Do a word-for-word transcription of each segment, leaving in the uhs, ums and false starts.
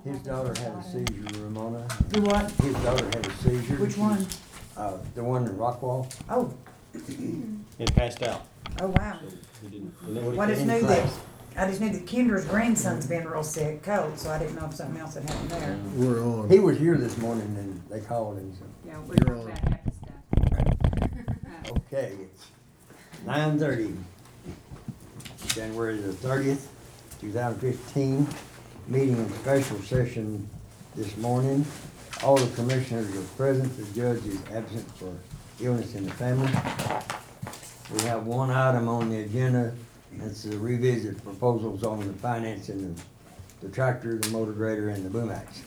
His daughter had a seizure, Ramona. Do what? His daughter had a seizure. Which one? Uh, the one in Rockwall. Oh, And passed out. oh wow. He didn't, and then what he Well, I just did- knew in that, class. I just knew that Kendra's grandson's been real sick, cold, so I didn't know if something else had happened there. We're on. He was here this morning and they called him, so. Yeah, we You're talked on. about half the stuff. Okay, it's nine thirty, January the thirtieth, two thousand fifteen, meeting in special session this morning. All the commissioners are present, the judge is absent for illness in the family. We have one item on the agenda, that's to revisit proposals on the financing of the tractor, the motor grader, and the boom axe.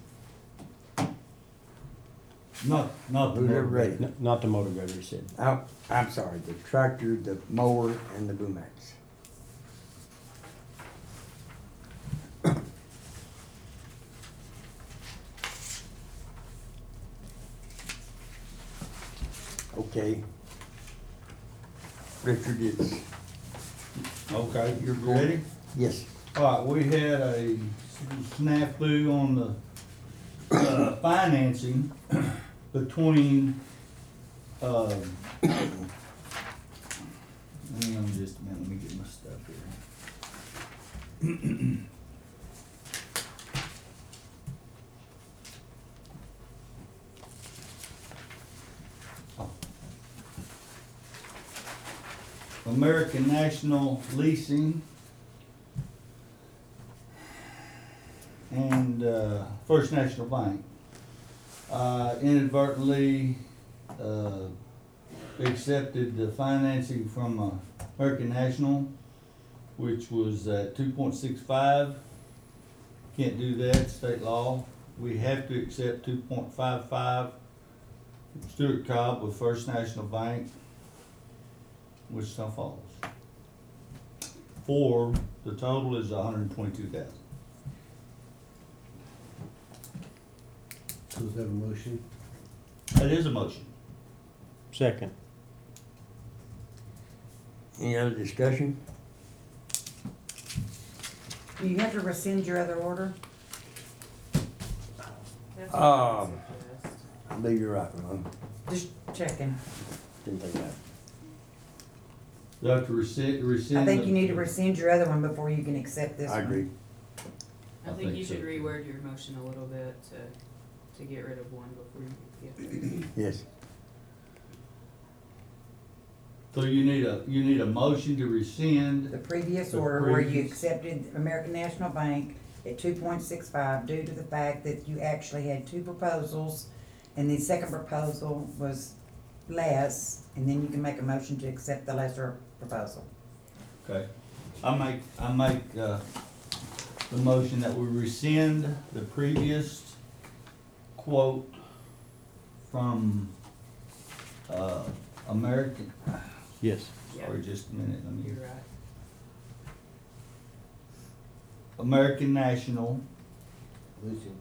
Not, not the Who's ever motor ready? N- Not the motor grader, he said. Oh, I'm sorry, the tractor, the mower, and the boom axe. Okay. Richard, it's, Okay, you're ready? yes, All right, we had a snafu on the, uh, financing between, uh, hang on just a minute, let me get my stuff here. American National Leasing and uh, First National Bank uh, inadvertently uh, accepted the financing from uh, American National, which was at two point six five. Can't do that, state law. We have to accept two point five five. Stuart Cobb with First National Bank, Wichita Falls. For, the total is a hundred and twenty-two thousand. So is that a motion? That is a motion. Second. any other discussion? Do you have to rescind your other order? Um, I believe you're right, Ron. Just checking. Didn't think that. You have to rescind, rescind. I think the- you need to rescind your other one before you can accept this one. I agree. I I think think you should so. reword your motion a little bit to, to get rid of one before you get there. Yes, So you need a, you need a motion to rescind, The previous The order where you previous- accepted American National Bank at two point six five due to the fact that you actually had two proposals and the second proposal was less, and then you can make a motion to accept the lesser proposal. okay? I make, I make, uh, the motion that we rescind the previous quote from, uh, American, Yes. sorry, just a minute, let me. You're right. American National Leasing.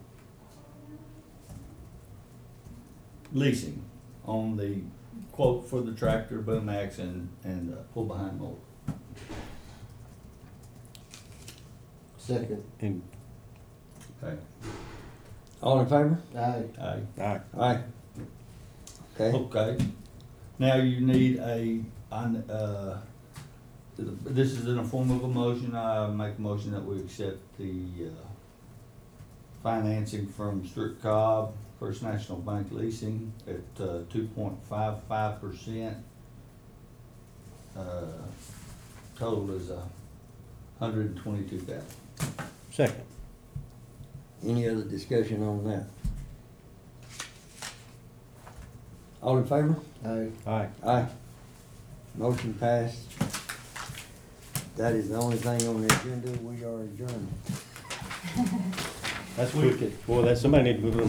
Leasing on the quote for the tractor, boom axe, and, and uh, pull behind mower. Second. And, Okay, all in favor? Aye. aye. aye. Aye. Okay, Okay, now you need a, on, uh, this is in the form of a motion, I make a motion that we accept the, uh, financing from Stuart Cobb, First National Bank Leasing at, uh, two point five five percent. Uh, total is a hundred and twenty-two thousand. Second. any other discussion on that? All in favor? Aye. Aye. Aye. Motion passed. That is the only thing on the agenda. We are adjourned. That's wicked. Boy, that, somebody need to move